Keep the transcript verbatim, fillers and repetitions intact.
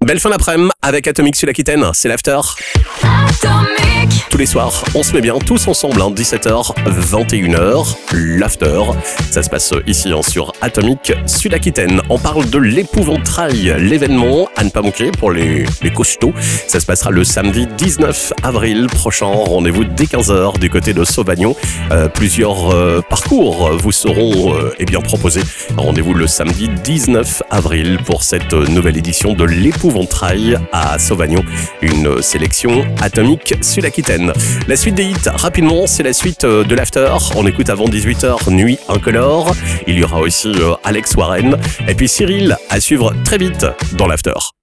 Belle fin d'après-midi avec Atomic Sud-Aquitaine, c'est l'after. Atomic. Tous les soirs, on se met bien tous ensemble, hein, dix-sept heures, vingt et une heures, l'after. Ça se passe ici hein, sur Atomic Sud-Aquitaine. On parle de l'épouvantail, l'événement à ne pas manquer pour les, les costauds. Ça se passera le samedi dix-neuf avril prochain. Rendez-vous dès quinze heures du côté de Sauvagnon. Euh, plusieurs euh, parcours vous seront euh, eh bien proposés. Rendez-vous le samedi dix-neuf avril pour cette nouvelle édition de l'épouvantail à Sauvagnon. Une sélection Atomic Sud-Aquitaine. La suite des hits, rapidement, c'est la suite de l'after. On écoute avant dix-huit heures Nuit Incolore. Il y aura aussi Alex Warren. Et puis Cyril à suivre très vite dans l'after.